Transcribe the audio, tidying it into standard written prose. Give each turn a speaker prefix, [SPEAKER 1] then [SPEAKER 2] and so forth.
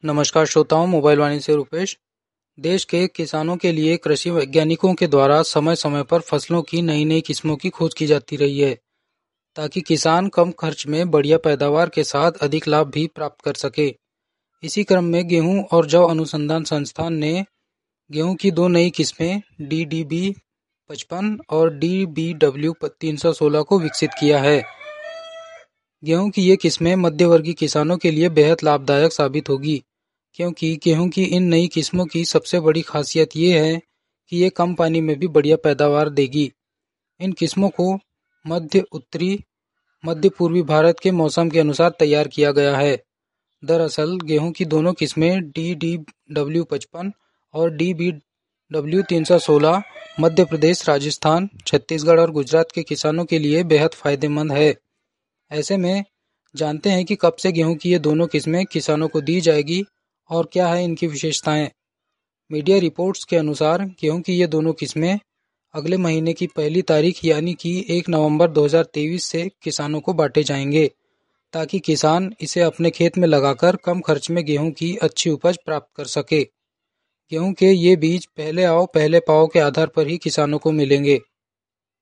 [SPEAKER 1] नमस्कार श्रोताओं, मोबाइल वाणी से रुपेश। देश के किसानों के लिए कृषि वैज्ञानिकों के द्वारा समय समय पर फसलों की नई नई किस्मों की खोज की जाती रही है, ताकि किसान कम खर्च में बढ़िया पैदावार के साथ अधिक लाभ भी प्राप्त कर सके। इसी क्रम में गेहूं और जौ अनुसंधान संस्थान ने गेहूं की दो नई किस्में DDB-55 और DBW-316 को विकसित किया है। गेहूं की ये किस्में मध्यवर्गीय किसानों के लिए बेहद लाभदायक साबित होगी, क्योंकि गेहूं की इन नई किस्मों की सबसे बड़ी खासियत ये है कि ये कम पानी में भी बढ़िया पैदावार देगी। इन किस्मों को मध्य उत्तरी मध्य पूर्वी भारत के मौसम के अनुसार तैयार किया गया है। दरअसल गेहूं की दोनों किस्में DDW-55 और DBW-316 मध्य प्रदेश, राजस्थान, छत्तीसगढ़ और गुजरात के किसानों के लिए बेहद फायदेमंद है। ऐसे में जानते हैं कि कब से गेहूं की ये दोनों किस्में किसानों को दी जाएगी और क्या है इनकी विशेषताएं। मीडिया रिपोर्ट्स के अनुसार गेहूं की ये दोनों किस्में अगले महीने की 1 तारीख यानी कि 1 नवंबर 2023 से किसानों को बांटे जाएंगे, ताकि किसान इसे अपने खेत में लगाकर कम खर्च में गेहूं की अच्छी उपज प्राप्त कर सके। गेहूं के ये बीज पहले आओ पहले पाओ के आधार पर ही किसानों को मिलेंगे।